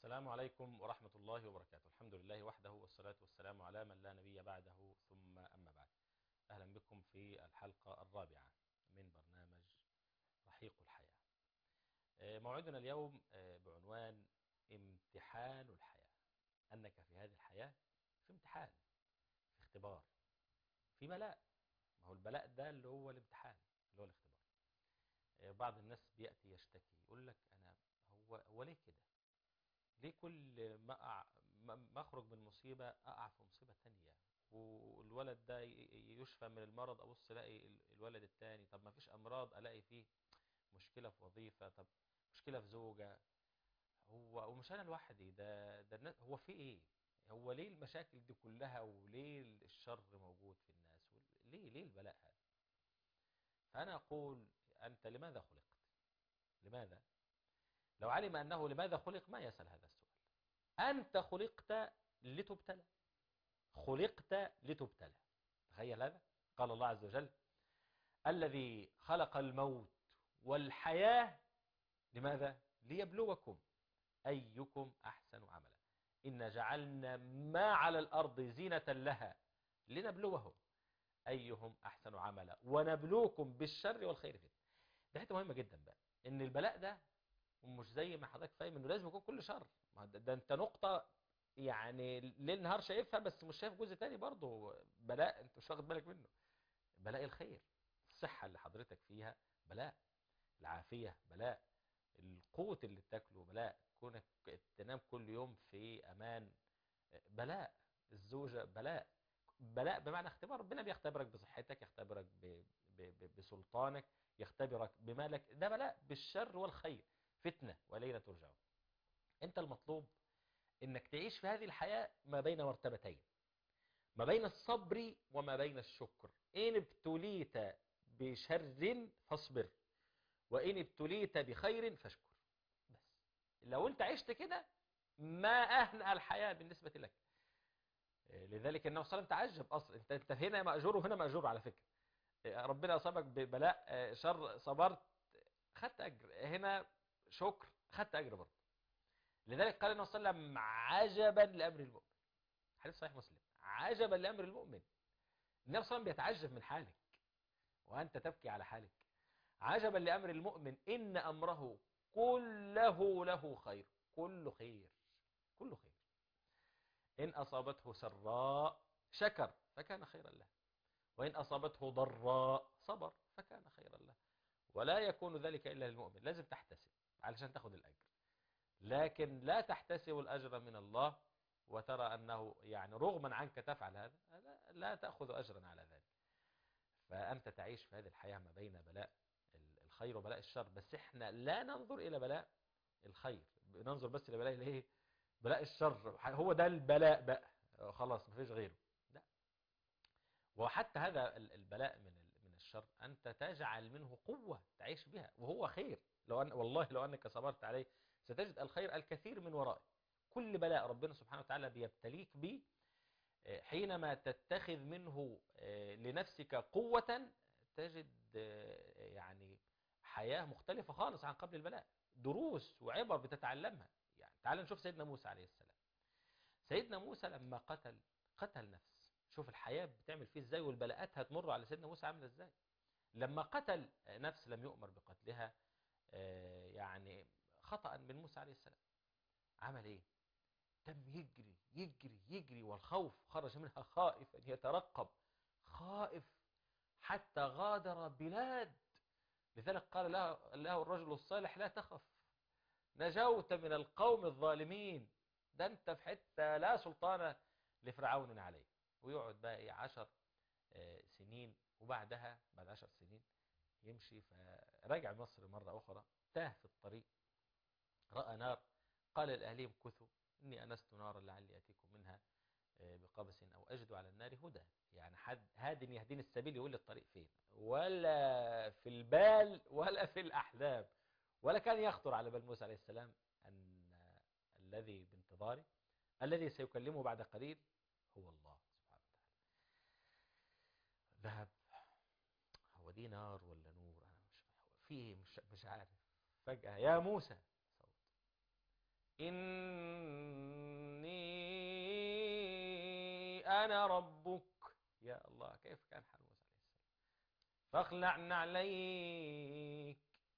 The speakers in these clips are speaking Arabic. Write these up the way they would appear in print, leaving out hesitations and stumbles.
السلام عليكم ورحمة الله وبركاته. الحمد لله وحده والصلاة والسلام على من لا نبي بعده، ثم أما بعد. أهلا بكم في الحلقة الرابعة من برنامج رحيق الحياة. موعدنا اليوم بعنوان امتحان الحياة. أنك في هذه الحياة في امتحان، في اختبار، في بلاء. ما هو البلاء ده اللي هو الامتحان، اللي هو الاختبار. بعض الناس بيأتي يشتكي يقول لك أنا هو ليه كده؟ ليه كل ما اخرج من مصيبة اقع في مصيبة تانية، والولد ده يشفى من المرض ابص الاقي الولد التاني، طب ما فيش امراض الاقي فيه مشكلة في وظيفة، طب مشكلة في زوجة. ومش انا لوحدي، ده الناس. هو في ايه؟ هو ليه المشاكل دي كلها؟ وليه الشر موجود في الناس؟ ليه البلاء هذا؟ فانا اقول انت لماذا خلقت؟ لماذا؟ لو علم انه لماذا خلق ما يسأل هذا السؤال. أنت خلقت لتبتلى، خلقت لتبتلى. تخيل هذا. قال الله عز وجل: الذي خلق الموت والحياة لماذا؟ ليبلوكم أيكم أحسن عملا. إن جعلنا ما على الأرض زينة لها لنبلوهم أيهم أحسن عملا ونبلوكم بالشر والخير فتنة. ده حته مهمة جدا بقى، إن البلاء ده ومش زي ما حضرتك فاهم انه لازم يكون كل شر. ما ده انت نقطة يعني ليل نهار شايفها، بس مش شايف جزء تاني برضه بلاء انت مش واخد بالك منه. بلاء الخير، الصحة اللي حضرتك فيها بلاء، العافية بلاء، القوت اللي بتاكله بلاء، كونك تنام كل يوم في امان بلاء، الزوجة بلاء. بلاء بمعنى اختبار. ربنا بيختبرك بصحتك، يختبرك بسلطانك، يختبرك بمالك. ده بلاء بالشر والخير فتنة وإلينا ترجعون. انت المطلوب انك تعيش في هذه الحياة ما بين مرتبتين، ما بين الصبر وما بين الشكر. إن ابتليت بشر فاصبر، وإن ابتليت بخير فاشكر. بس لو انت عشت كده ما أهنأ الحياة بالنسبة لك. لذلك النبي صلى الله عليه وسلم تعجب أصلا، انت هنا مأجور وهنا مأجور على فكرة. ربنا أصابك ببلاء شر صبرت خدت أجر، هنا شكر خدت أجر برضه. لذلك قال النبي صلى الله عليه وسلم: عجبا لأمر المؤمن. حديث صحيح مسلم: عجبا لأمر المؤمن. النبي صلى الله عليه وسلم بيتعجب من حالك وأنت تبكي على حالك. عجبا لأمر المؤمن إن أمره كله له خير. كله خير، كله خير. إن أصابته سراء شكر فكان خيرا له، وإن أصابته ضراء صبر فكان خيرا له. ولا يكون ذلك إلا للمؤمن. لازم تحتسب علشان تاخد الأجر، لكن لا تحتسب الأجر من الله وترى أنه يعني رغما عنك تفعل هذا، لا تأخذ أجرا على ذلك. فأنت تعيش في هذه الحياة ما بين بلاء الخير وبلاء الشر. بس احنا لا ننظر إلى بلاء الخير، ننظر بس إلى بلاء الايه؟ بلاء الشر. هو ده البلاء بقى، خلاص مفيش غيره. لا. وحتى هذا البلاء من الشر أنت تجعل منه قوة تعيش بها، وهو خير. والله لو أنك صبرت عليه ستجد الخير الكثير من ورائه. كل بلاء ربنا سبحانه وتعالى بيبتليك به حينما تتخذ منه لنفسك قوة تجد يعني حياة مختلفة خالص عن قبل البلاء. دروس وعبر بتتعلمها. يعني تعال نشوف سيدنا موسى عليه السلام. سيدنا موسى لما قتل نفس، شوف الحياة بتعمل فيه ازاي، والبلاءات هتمر على سيدنا موسى عامله ازاي. لما قتل نفس لم يؤمر بقتلها، يعني خطأ من موسى عليه السلام، عمل ايه؟ تم يجري يجري يجري، والخوف خرج منها خائفا يترقب، خائف حتى غادر بلاد. لذلك قال له الرجل الصالح: لا تخف، نجوت من القوم الظالمين. ده انت في حتة لا سلطان لفرعون عليه. ويقعد بقى ايه 10 سنين، وبعدها بعد 10 سنين يمشي. فرجع مصر مرة أخرى، تاه في الطريق، رأى نار، قال لأهلهم: كثوا إني أنست نارا لعلي أتيكم منها بقبس أو أجد على النار هدى. يعني حد هادن يهدين السبيل يقول لي الطريق فين، ولا في البال ولا في الأحلام، ولا كان يخطر على بال موسى عليه السلام أن الذي بانتظاره، الذي سيكلمه بعد قليل، هو الله سبحانه وتعالى. ذهب. هو دي نار ولا نور؟ أنا مش عارف. فجأة: يا موسى، صوت: أنا ربك. يا الله كيف كان حال موسى عليه السلام. فاخلع عليك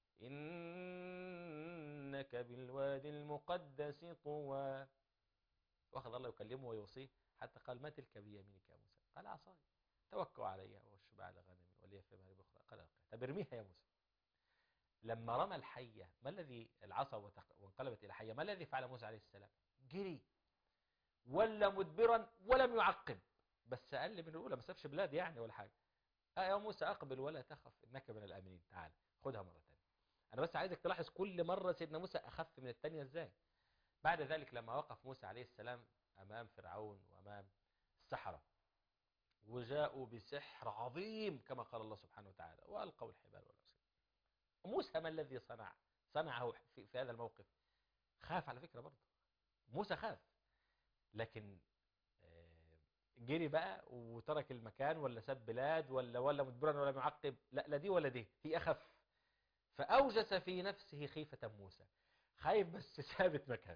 إنك بالوادي المقدس طوى. واخذ الله يكلمه ويوصيه حتى قال ما تلك بيمينك يا موسى؟ قال عصاي توكل عليها واشرب على غنمي ولي في مهرب أخرى. قال ألقها. طب ارميها يا موسى. لما رمى الحية ما الذي العصا وانقلبت إلى حية، ما الذي فعل موسى عليه السلام؟ جري ولا مدبرا ولم يعقب، بس أقل من الأولى، ما سابش بلاد يعني ولا حاجة. يا موسى أقبل ولا تخف إنك من الآمنين. تعال خدها مرة تانية. أنا بس عايزك تلاحظ كل مرة سيدنا موسى أخف من التانية إزاي. بعد ذلك لما وقف موسى عليه السلام أمام فرعون وأمام السحرة وجاءوا بسحر عظيم كما قال الله سبحانه وتعالى وألقوا الحبال والعصي، موسى ما الذي صنعه في هذا الموقف؟ خاف على فكرة برضه. موسى خاف، لكن جري بقى وترك المكان ولا ساب بلاد ولا مدبرا ولا معقب؟ لا، لا دي ولا دي، هي أخف. فأوجس في نفسه خيفة موسى. خايف بس ثابت مكان.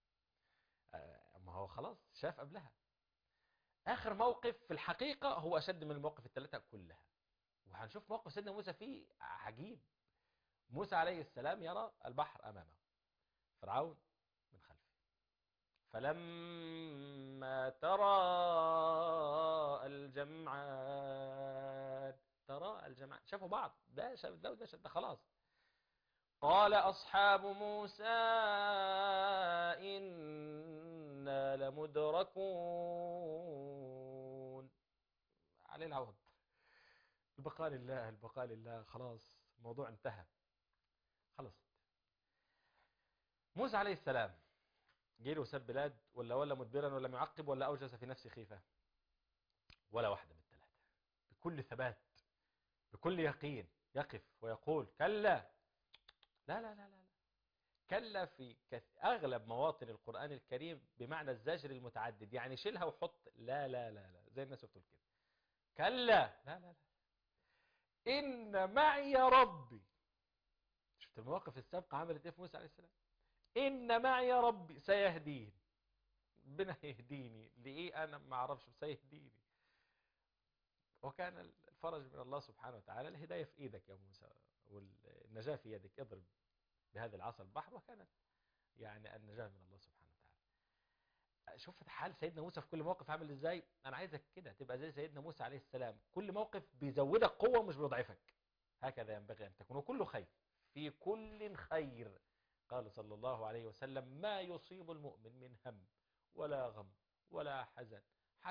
ما هو خلاص شاف قبلها. آخر موقف في الحقيقة هو أشد من المواقف الثلاثة كلها، وهنشوف موقف سيدنا موسى فيه عجيب. موسى عليه السلام يرى البحر أمامه، فرعون من خلفه. فلما تراءى الجمعان شافوا بعض، ده شاف ده وده شاف ده، خلاص. قال أصحاب موسى إنا لمدركون. عليه العوض. البقاء لله، البقاء لله، خلاص الموضوع انتهى. خلص. موسى عليه السلام جيل وساب بلاد ولا مدبرا ولا معقب ولا أوجس في نفسه خيفة؟ ولا واحدة من الثلاثة. بكل ثبات بكل يقين يقف ويقول كلا. لا لا لا لا، كلا في أغلب مواطن القرآن الكريم بمعنى الزجر المتعدد، يعني شيلها وحط لا لا لا لا زي الناس بتقول كده. كلا لا لا لا، إن معي ربي. شفت المواقف السابقة عملت إيه في موسى عليه السلام؟ إن معي ربي سيهدين. ربنا يهديني لإيه أنا ما أعرفش، سيهديني. وكان الفرج من الله سبحانه وتعالى. الهداية في إيدك يا موسى والنجاة في يدك، اضرب بهذه العصا البحر، وكانت يعني النجاة من الله سبحانه وتعالى. شوف حال سيدنا موسى في كل موقف عامل ازاي. انا عايزك كده تبقى زي سيدنا موسى عليه السلام، كل موقف بيزودك قوة مش بيضعفك. هكذا ينبغي ان تكون، وكله خير، في كل خير. قال صلى الله عليه وسلم ما يصيب المؤمن من هم ولا غم ولا حزن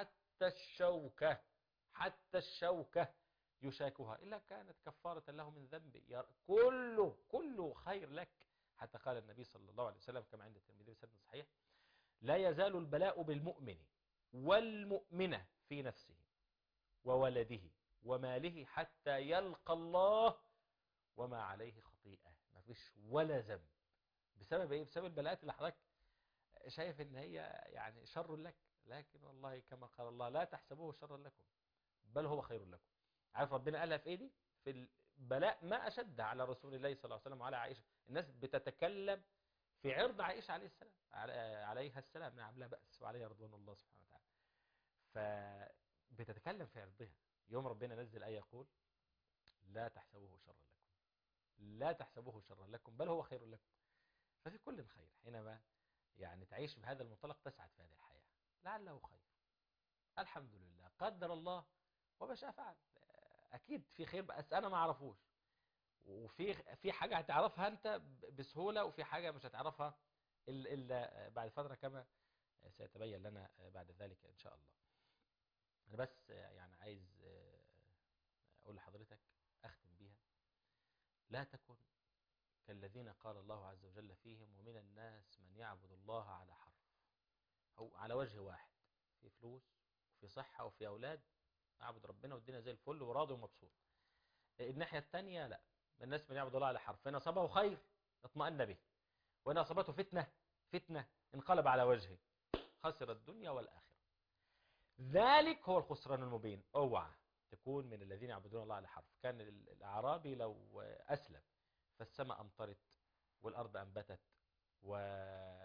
حتى الشوكة يشاكها إلا كانت كفارة له من ذنبه. كله خير لك. حتى قال النبي صلى الله عليه وسلم كما عند الترمذي بسند صحيح لا يزال البلاء بالمؤمن والمؤمنة في نفسه وولده وماله حتى يلقى الله وما عليه خطيئة. ما فيش ولا ذنب. بسبب ايه؟ بسبب البلاءات اللي حضرتك شايف ان هي يعني شر لك، لكن والله كما قال الله لا تحسبوه شرا لكم بل هو خير لكم. عارف ربنا قالها في ايه دي؟ في البلاء ما اشد على رسول الله صلى الله عليه وسلم وعلى عائشة. الناس بتتكلم في عرض عائشة عليه السلام عليها السلام، نعم لا بأس، وعليها رضوان الله سبحانه وتعالى. فبتتكلم في عرضها. يوم ربنا نزل آية يقول لا تحسبوه شرا لكم، لا تحسبوه شرا لكم بل هو خير لكم. ففي كل خير حينما يعني تعيش بهذا المنطلق تسعد في هذه الحياة. لعله خير، الحمد لله، قدر الله وما شاء فعل. أكيد في خير بس أنا ما أعرفوش، وفي حاجة هتعرفها أنت بسهولة، وفي حاجة مش هتعرفها إلا بعد فترة كما سيتبين لنا بعد ذلك إن شاء الله. أنا بس يعني عايز أقول لحضرتك أختم بيها. لا تكن كالذين قال الله عز وجل فيهم ومن الناس من يعبد الله على حرف، أو على وجه واحد، في فلوس وفي صحة وفي أولاد، أعبد ربنا والدنيا زي الفل وراضي ومبسوط. الناحية الثانية لا، الناس من يعبد الله على حرف، فإن أصابه خير اطمأن به، وإن أصابته فتنة انقلب على وجهه، خسر الدنيا والآخرة. ذلك هو الخسران المبين. اوعى تكون من الذين يعبدون الله على حرف. كان الأعرابي لو أسلم فالسماء أمطرت والأرض أنبتت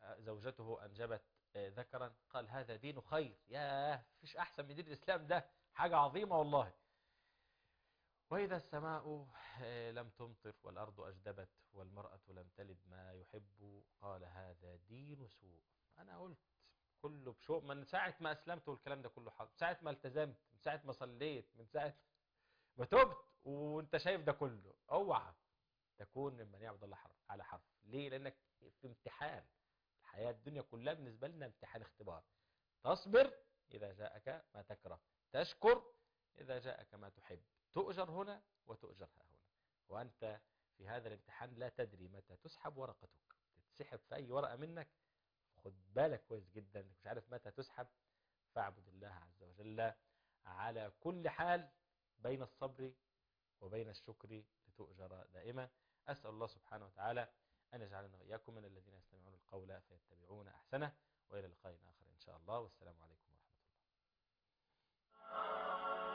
زوجته أنجبت ذكرا، قال هذا دين خير، ياه فيش أحسن من دين الإسلام، ده حاجة عظيمة والله. وإذا السماء لم تمطر والأرض أجدبت والمرأة لم تلد ما يحب، قال هذا دين سوء. أنا قلت كله بشوق من ساعة ما أسلمت، والكلام ده كله حق، من ساعة ما التزمت، من ساعة ما صليت، من ساعة ما تبت، وانت شايف ده كله. اوعى تكون ممن يعبد الله حرف على حرف. ليه؟ لأنك في امتحان. الحياة الدنيا كلها بالنسبة لنا امتحان، اختبار. تصبر إذا جاءك ما تكره، تشكر إذا جاءك ما تحب، تؤجر هنا وتؤجر ها هنا. وأنت في هذا الامتحان لا تدري متى تسحب ورقتك، تتسحب في أي ورقة منك، خد بالك كويس جدا انك مش عارف متى تسحب. فاعبد الله عز وجل على كل حال، بين الصبر وبين الشكر لتؤجر دائما. أسأل الله سبحانه وتعالى أن يجعلنا وإياكم من الذين يستمعون القول فيتبعون أحسنه. وإلى لقاء آخر إن شاء الله، والسلام عليكم ورحمة الله.